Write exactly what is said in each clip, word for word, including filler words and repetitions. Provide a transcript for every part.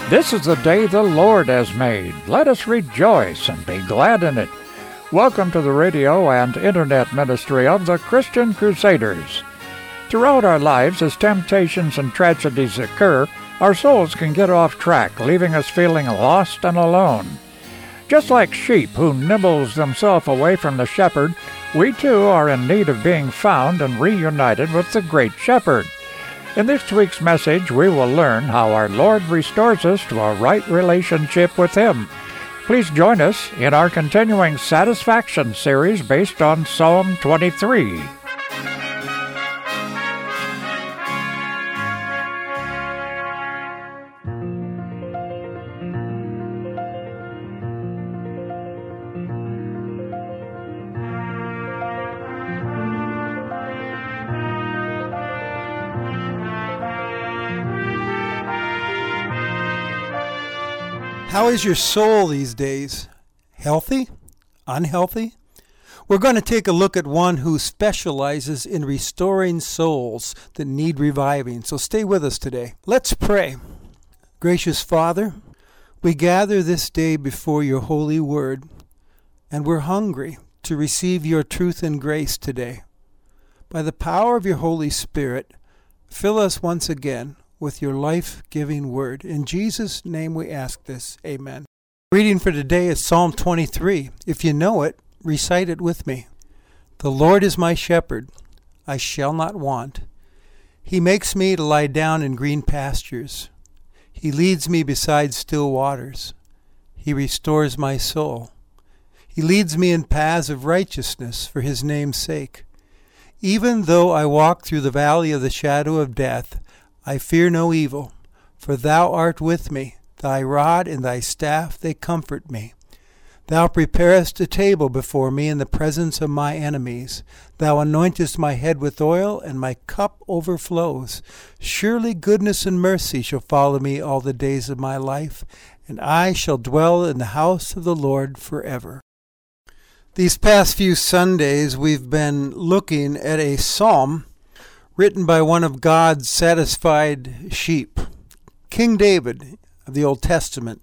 This is the day the Lord has made. Let us rejoice and be glad in it. Welcome to the radio and internet ministry of the Christian Crusaders. Throughout our lives, as temptations and tragedies occur, our souls can get off track, leaving us feeling lost and alone. Just like sheep who nibbles themselves away from the shepherd, we too are in need of being found and reunited with the great shepherd. In this week's message, we will learn how our Lord restores us to a right relationship with Him. Please join us in our continuing Satisfaction series based on Psalm twenty-three. How is your soul these days? Healthy? Unhealthy? We're going to take a look at one who specializes in restoring souls that need reviving. So stay with us today. Let's pray. Gracious Father, we gather this day before your holy word, and we're hungry to receive your truth and grace today. By the power of your Holy Spirit, fill us once again with your life-giving word. In Jesus' name we ask this. Amen. Reading for today is Psalm twenty-three. If you know it, recite it with me. The Lord is my shepherd. I shall not want. He makes me to lie down in green pastures. He leads me beside still waters. He restores my soul. He leads me in paths of righteousness for his name's sake. Even though I walk through the valley of the shadow of death, I fear no evil, for thou art with me. Thy rod and thy staff, they comfort me. Thou preparest a table before me in the presence of my enemies. Thou anointest my head with oil, and my cup overflows. Surely goodness and mercy shall follow me all the days of my life, and I shall dwell in the house of the Lord forever. These past few Sundays, we've been looking at a psalm written by one of God's satisfied sheep, King David of the Old Testament.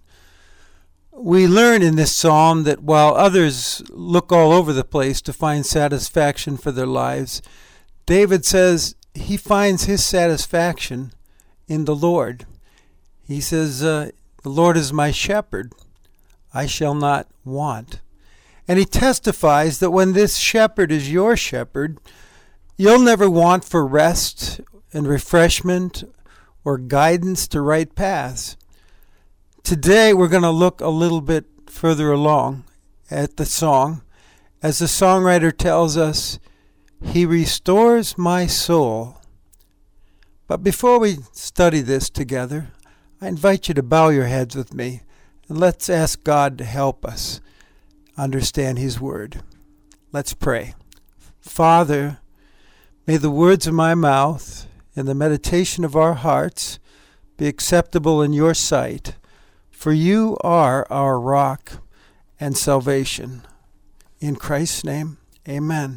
We learn in this psalm that while others look all over the place to find satisfaction for their lives, David says he finds his satisfaction in the Lord. He says, uh, the Lord is my shepherd, I shall not want. And he testifies that when this shepherd is your shepherd, you'll never want for rest and refreshment or guidance to right paths. Today we're going to look a little bit further along at the song. As the songwriter tells us, he restores my soul. But before we study this together, I invite you to bow your heads with me and let's ask God to help us understand his word. Let's pray. Father, may the words of my mouth and the meditation of our hearts be acceptable in your sight, for you are our rock and salvation. In Christ's name, amen.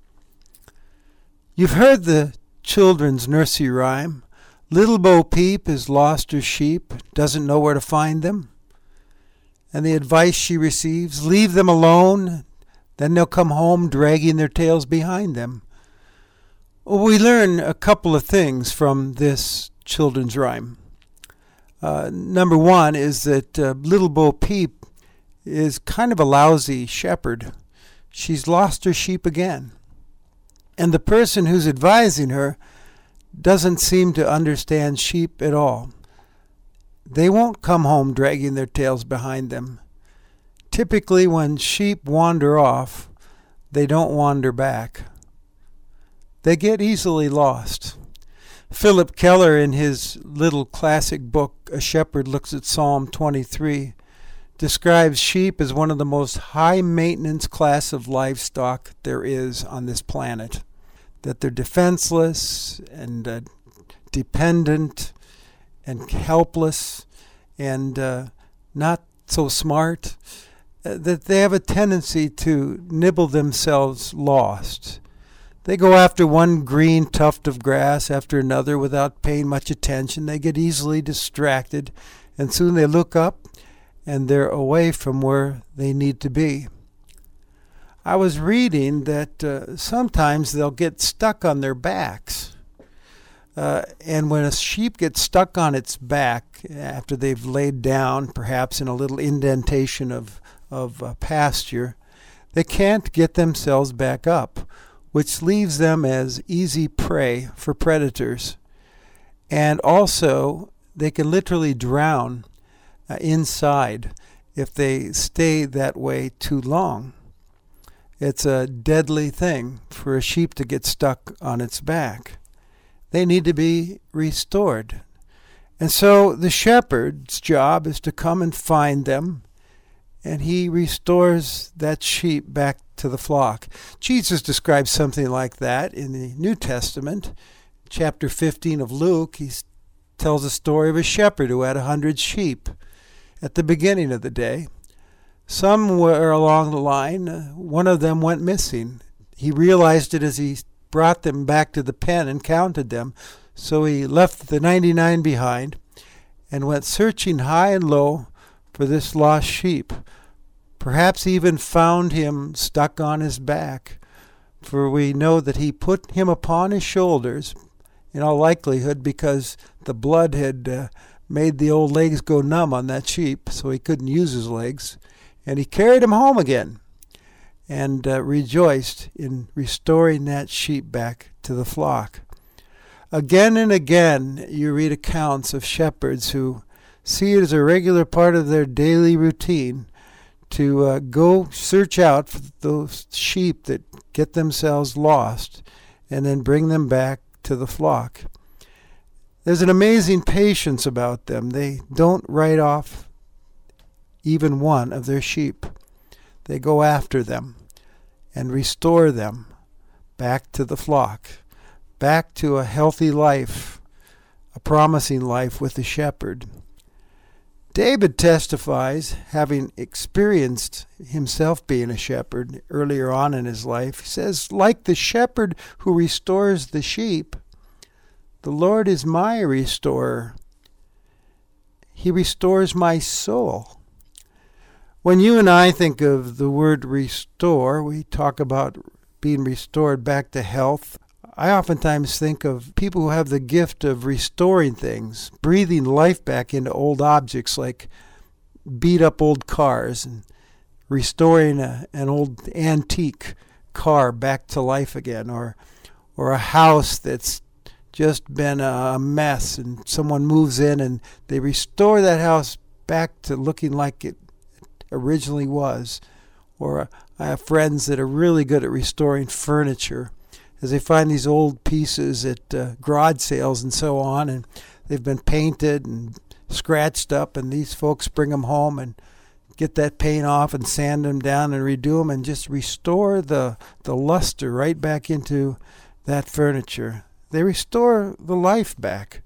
You've heard the children's nursery rhyme, Little Bo Peep has lost her sheep, doesn't know where to find them. And the advice she receives, leave them alone, then they'll come home dragging their tails behind them. Well, we learn a couple of things from this children's rhyme. Uh, number one is that uh, Little Bo Peep is kind of a lousy shepherd. She's lost her sheep again. And the person who's advising her doesn't seem to understand sheep at all. They won't come home dragging their tails behind them. Typically, when sheep wander off, they don't wander back. They get easily lost. Philip Keller, in his little classic book, A Shepherd Looks at Psalm twenty-three, describes sheep as one of the most high-maintenance class of livestock there is on this planet. That they're defenseless and uh, dependent and helpless and uh, not so smart, uh, that they have a tendency to nibble themselves lost. They go after one green tuft of grass after another without paying much attention. They get easily distracted and soon they look up and they're away from where they need to be. I was reading that uh, sometimes they'll get stuck on their backs. Uh, and when a sheep gets stuck on its back after they've laid down, perhaps in a little indentation of, of uh, pasture, they can't get themselves back up, which leaves them as easy prey for predators. And also, they can literally drown uh, inside if they stay that way too long. It's a deadly thing for a sheep to get stuck on its back. They need to be restored. And so the shepherd's job is to come and find them, and he restores that sheep back to the flock. Jesus describes something like that in the New Testament. Chapter fifteen of Luke, he tells a story of a shepherd who had a hundred sheep at the beginning of the day. Somewhere along the line, uh, one of them went missing. He realized it as he brought them back to the pen and counted them. So he left the ninety-nine behind and went searching high and low for this lost sheep. Perhaps he even found him stuck on his back, for we know that he put him upon his shoulders, in all likelihood because the blood had uh, made the old legs go numb on that sheep, so he couldn't use his legs. And he carried him home again and uh, rejoiced in restoring that sheep back to the flock. Again and again, you read accounts of shepherds who see it as a regular part of their daily routine to uh, go search out for those sheep that get themselves lost and then bring them back to the flock. There's an amazing patience about them. They don't write off even one of their sheep. They go after them and restore them back to the flock, back to a healthy life, a promising life with the shepherd. David testifies, having experienced himself being a shepherd earlier on in his life. He says, like the shepherd who restores the sheep, the Lord is my restorer. He restores my soul. When you and I think of the word restore, we talk about being restored back to health. I oftentimes think of people who have the gift of restoring things, breathing life back into old objects like beat-up old cars, and restoring a, an old antique car back to life again, or or a house that's just been a mess and someone moves in and they restore that house back to looking like it originally was. Or I have friends that are really good at restoring furniture, as they find these old pieces at uh, garage sales and so on, and they've been painted and scratched up, and these folks bring them home and get that paint off and sand them down and redo them and just restore the, the luster right back into that furniture. They restore the life back.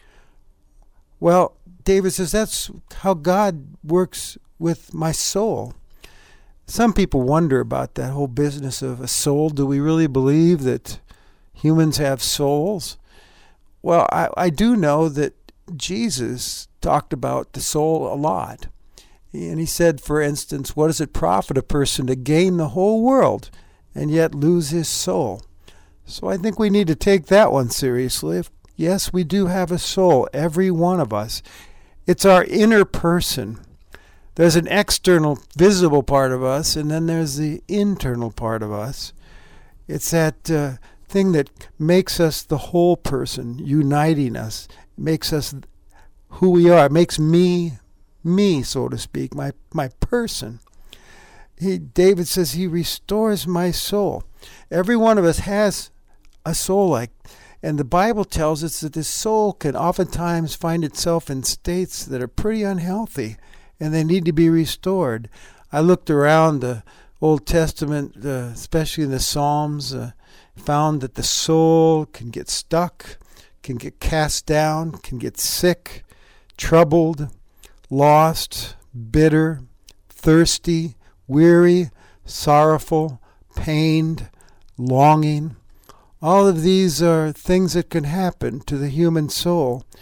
Well, David says that's how God works with my soul. Some people wonder about that whole business of a soul. Do we really believe that humans have souls? Well, I, I do know that Jesus talked about the soul a lot. And he said, for instance, what does it profit a person to gain the whole world and yet lose his soul? So I think we need to take that one seriously. Yes, we do have a soul, every one of us. It's our inner person. There's an external, visible part of us, and then there's the internal part of us. It's that uh, thing that makes us the whole person, uniting us, makes us who we are, makes me, me, so to speak, my, my person. He, David says he restores my soul. Every one of us has a soul like, and the Bible tells us that this soul can oftentimes find itself in states that are pretty unhealthy, and they need to be restored. I looked around the Old Testament, uh, especially in the Psalms, uh, found that the soul can get stuck, can get cast down, can get sick, troubled, lost, bitter, thirsty, weary, sorrowful, pained, longing. All of these are things that can happen to the human soul.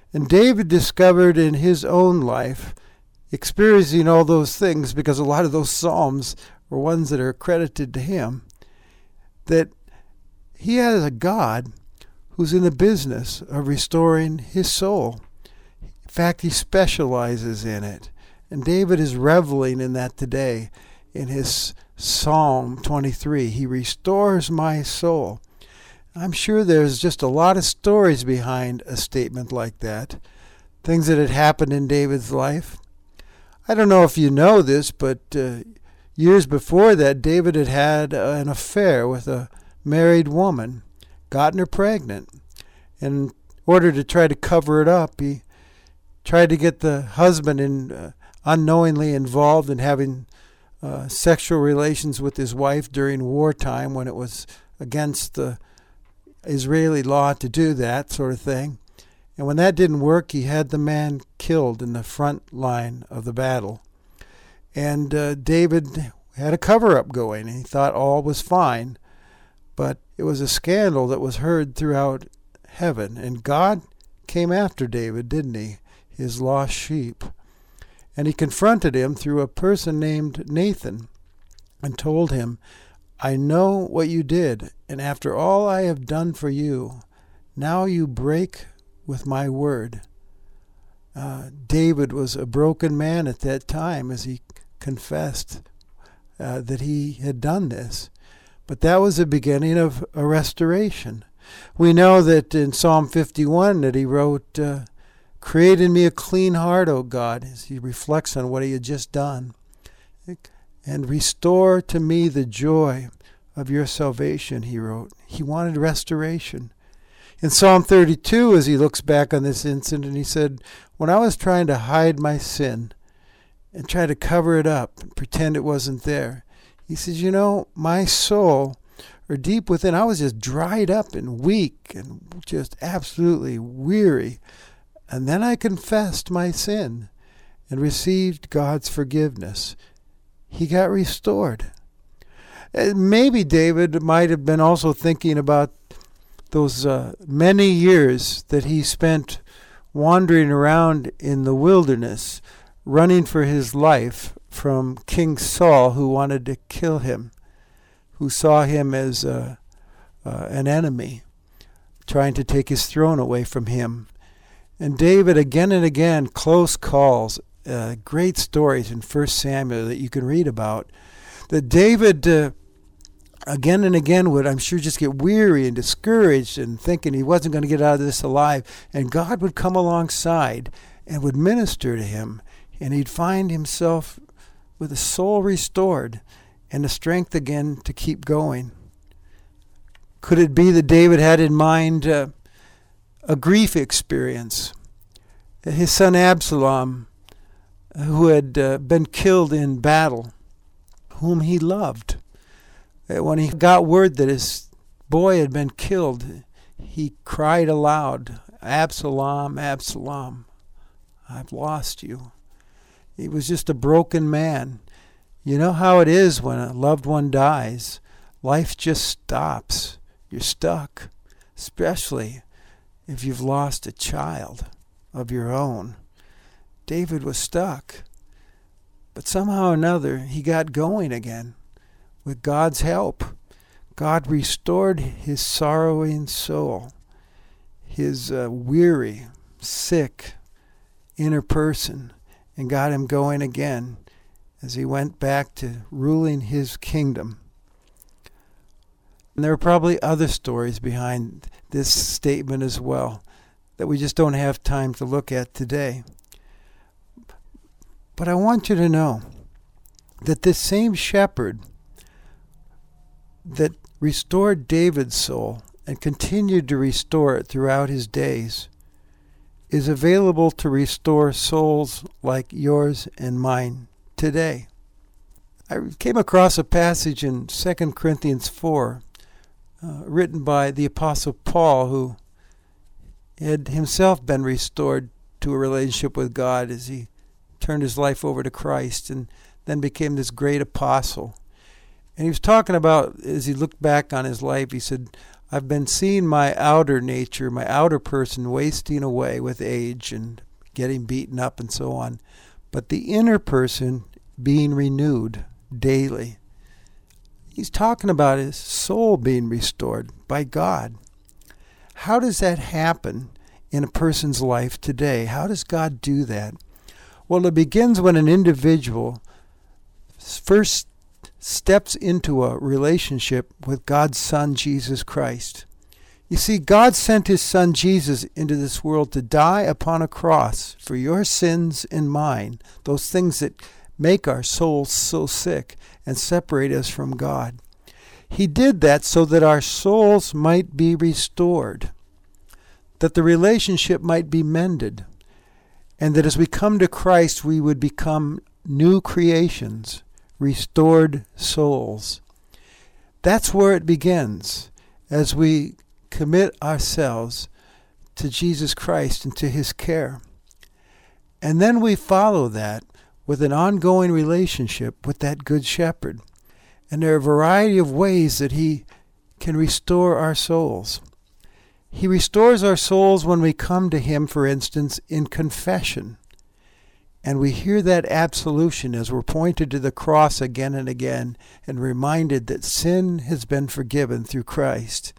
And David discovered in his own life, experiencing all those things, because a lot of those psalms are ones that are credited to him, that he has a God who's in the business of restoring his soul. In fact, he specializes in it. And David is reveling in that today in his Psalm twenty-three. He restores my soul. I'm sure there's just a lot of stories behind a statement like that, things that had happened in David's life. I don't know if you know this, but uh, years before that, David had had uh, an affair with a married woman, gotten her pregnant. And in order to try to cover it up, he tried to get the husband in, uh, unknowingly involved in having uh, sexual relations with his wife during wartime when it was against the Israeli law to do that sort of thing. And when that didn't work, he had the man killed in the front line of the battle. And uh, David had a cover-up going, and he thought all was fine. But it was a scandal that was heard throughout heaven. And God came after David, didn't he? His lost sheep. And he confronted him through a person named Nathan and told him, I know what you did, and after all I have done for you, now you break with my word. Uh, David was a broken man at that time as he confessed uh, that he had done this. But that was the beginning of a restoration. We know that in Psalm fifty-one that he wrote, uh, create in me a clean heart, O God, as he reflects on what he had just done. And restore to me the joy of your salvation, he wrote. He wanted restoration. In Psalm thirty-two, as he looks back on this incident, he said, when I was trying to hide my sin and try to cover it up and pretend it wasn't there, he says, you know, my soul, or deep within, I was just dried up and weak and just absolutely weary. And then I confessed my sin and received God's forgiveness. He got restored. Maybe David might have been also thinking about those uh, many years that he spent wandering around in the wilderness, running for his life from King Saul, who wanted to kill him, who saw him as uh, uh, an enemy, trying to take his throne away from him. And David, again and again, close calls, uh, great stories in First Samuel that you can read about, that David uh, again and again would, I'm sure, just get weary and discouraged and thinking he wasn't going to get out of this alive. And God would come alongside and would minister to him. And he'd find himself with a soul restored and the strength again to keep going. Could it be that David had in mind uh, a grief experience? His son Absalom, who had uh, been killed in battle, whom he loved. When he got word that his boy had been killed, he cried aloud, Absalom, Absalom, I've lost you. He was just a broken man. You know how it is when a loved one dies. Life just stops. You're stuck, especially if you've lost a child of your own. David was stuck. But somehow or another, he got going again. With God's help, God restored his sorrowing soul, his uh, weary, sick inner person, and got him going again as he went back to ruling his kingdom. And there are probably other stories behind this statement as well that we just don't have time to look at today. But I want you to know that this same shepherd that restored David's soul and continued to restore it throughout his days is available to restore souls like yours and mine today. I came across a passage in Second Corinthians four uh, written by the Apostle Paul, who had himself been restored to a relationship with God as he turned his life over to Christ and then became this great apostle. And he was talking about, as he looked back on his life, he said, I've been seeing my outer nature, my outer person wasting away with age and getting beaten up and so on, but the inner person being renewed daily. He's talking about his soul being restored by God. How does that happen in a person's life today? How does God do that? Well, it begins when an individual first steps into a relationship with God's Son, Jesus Christ. You see, God sent his Son, Jesus, into this world to die upon a cross for your sins and mine, those things that make our souls so sick and separate us from God. He did that so that our souls might be restored, that the relationship might be mended, and that as we come to Christ, we would become new creations, restored souls. That's where it begins, as we commit ourselves to Jesus Christ and to his care. And then we follow that with an ongoing relationship with that Good Shepherd. And there are a variety of ways that he can restore our souls. He restores our souls when we come to him, for instance, in confession. And we hear that absolution as we're pointed to the cross again and again and reminded that sin has been forgiven through Christ.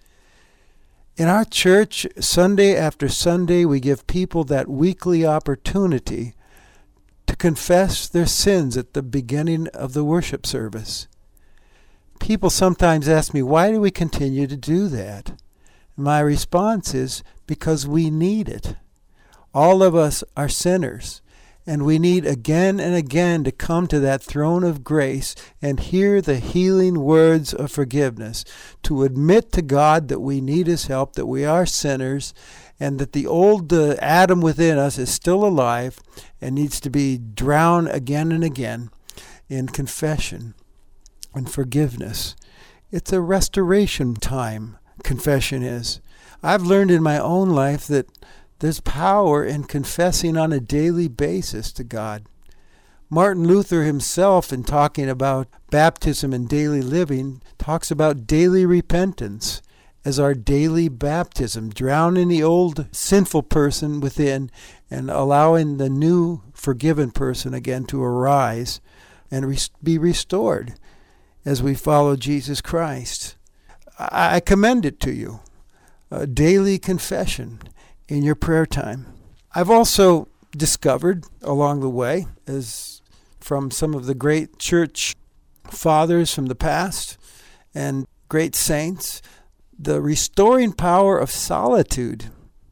In our church, Sunday after Sunday, we give people that weekly opportunity to confess their sins at the beginning of the worship service. People sometimes ask me, why do we continue to do that? My response is, because we need it. All of us are sinners, and we need again and again to come to that throne of grace and hear the healing words of forgiveness, to admit to God that we need his help, that we are sinners, and that the old uh, Adam within us is still alive and needs to be drowned again and again in confession and forgiveness. It's a restoration time, confession is. I've learned in my own life that there's power in confessing on a daily basis to God. Martin Luther himself, in talking about baptism and daily living, talks about daily repentance as our daily baptism, drowning the old sinful person within and allowing the new forgiven person again to arise and re- be restored as we follow Jesus Christ. I, I commend it to you, a daily confession in your prayer time. I've also discovered along the way, as from some of the great church fathers from the past and great saints, the restoring power of solitude.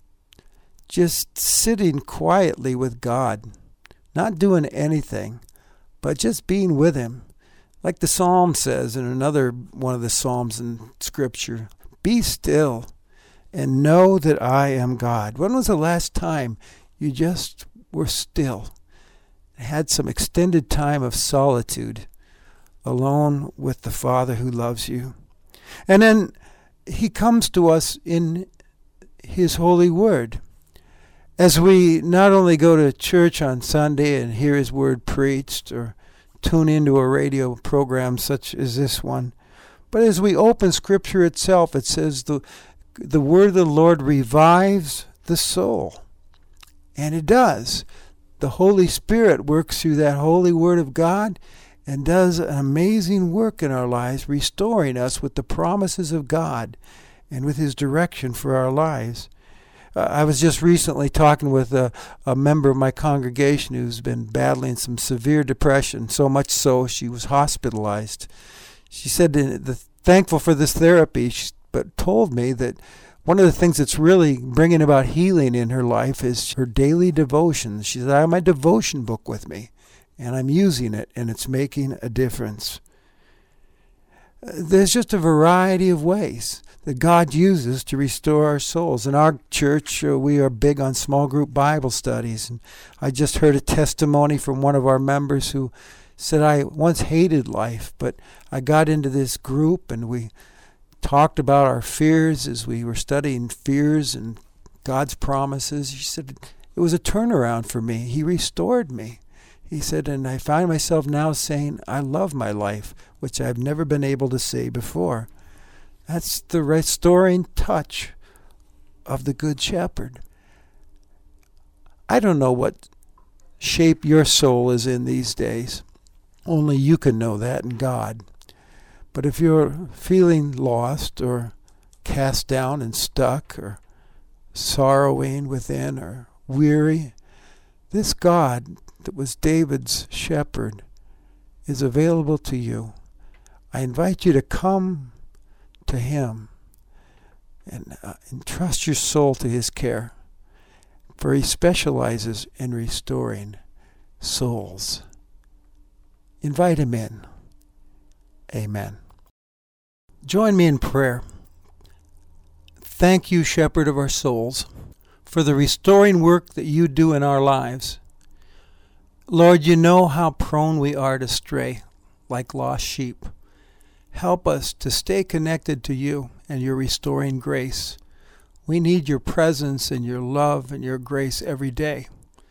Just sitting quietly with God, not doing anything, but just being with him. Like the Psalm says in another one of the Psalms in Scripture, be still and know that I am God. When was the last time you just were still, had some extended time of solitude, alone with the Father who loves you? And then he comes to us in his holy word. As we not only go to church on Sunday and hear his word preached or tune into a radio program such as this one, but as we open Scripture itself, it says the The word of the Lord revives the soul. And it does. The Holy Spirit works through that holy word of God and does an amazing work in our lives, restoring us with the promises of God and with his direction for our lives. Uh, I was just recently talking with a, a member of my congregation who's been battling some severe depression, so much so she was hospitalized. She said, the, thankful for this therapy, she but told me that one of the things that's really bringing about healing in her life is her daily devotions. She said, I have my devotion book with me, and I'm using it, and it's making a difference. There's just a variety of ways that God uses to restore our souls. In our church, uh, we are big on small group Bible studies. And I just heard a testimony from one of our members who said, I once hated life, but I got into this group, and we talked about our fears as we were studying fears and God's promises. He said, it was a turnaround for me. He restored me. He said, and I find myself now saying, I love my life, which I've never been able to say before. That's the restoring touch of the Good Shepherd. I don't know what shape your soul is in these days. Only you can know that, and God. But if you're feeling lost or cast down and stuck or sorrowing within or weary, this God that was David's shepherd is available to you. I invite you to come to him and uh, entrust your soul to his care, for he specializes in restoring souls. Invite him in. Amen. Join me in prayer. Thank you, Shepherd of our souls, for the restoring work that you do in our lives. Lord, you know how prone we are to stray, like lost sheep. Help us to stay connected to you and your restoring grace. We need your presence and your love and your grace every day.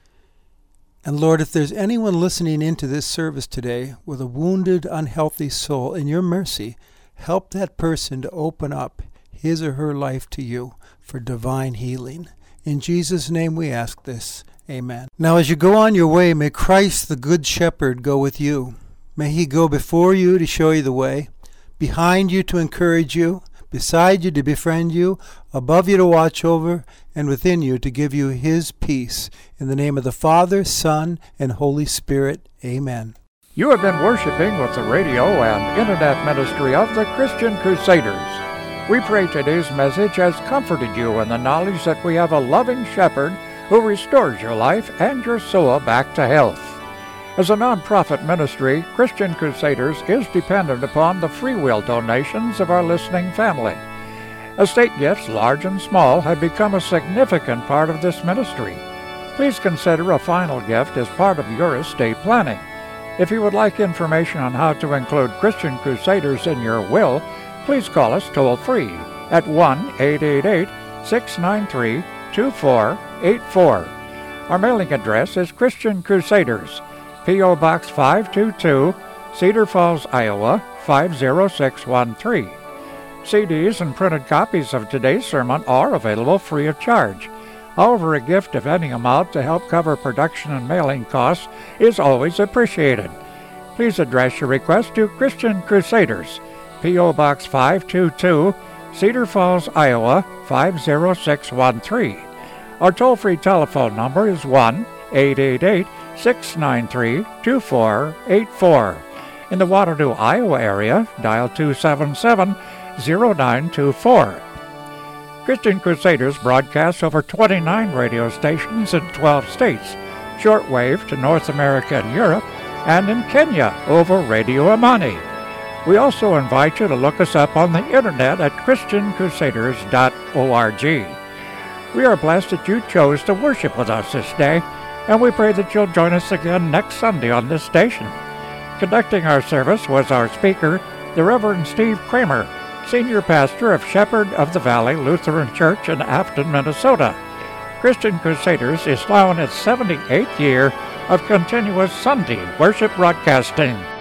And Lord, if there's anyone listening into this service today with a wounded, unhealthy soul, in your mercy, help that person to open up his or her life to you for divine healing. In Jesus' name we ask this. Amen. Now as you go on your way, may Christ the Good Shepherd go with you. May he go before you to show you the way, behind you to encourage you, beside you to befriend you, above you to watch over, and within you to give you his peace. In the name of the Father, Son, and Holy Spirit. Amen. You have been worshiping with the radio and internet ministry of the Christian Crusaders. We pray today's message has comforted you in the knowledge that we have a loving shepherd who restores your life and your soul back to health. As a non-profit ministry, Christian Crusaders is dependent upon the free will donations of our listening family. Estate gifts, large and small, have become a significant part of this ministry. Please consider a final gift as part of your estate planning. If you would like information on how to include Christian Crusaders in your will, please call us toll-free at one eight eight eight, six nine three, two four eight four. Our mailing address is Christian Crusaders, P O. Box five two two, Cedar Falls, Iowa, five zero six one three. C Ds and printed copies of today's sermon are available free of charge. However, a gift of any amount to help cover production and mailing costs is always appreciated. Please address your request to Christian Crusaders, P O. Box five two two, Cedar Falls, Iowa, five zero six one three. Our toll-free telephone number is one eight eight eight, six nine three, two four eight four. In the Waterloo, Iowa area, dial two seven seven, zero nine two four. Christian Crusaders broadcasts over twenty-nine radio stations in twelve states, shortwave to North America and Europe, and in Kenya over Radio Amani. We also invite you to look us up on the internet at christian crusaders dot org. We are blessed that you chose to worship with us this day, and we pray that you'll join us again next Sunday on this station. Conducting our service was our speaker, the Reverend Steve Kramer, Senior Pastor of Shepherd of the Valley Lutheran Church in Afton, Minnesota. Christian Crusaders is now in its seventy-eighth year of continuous Sunday worship broadcasting.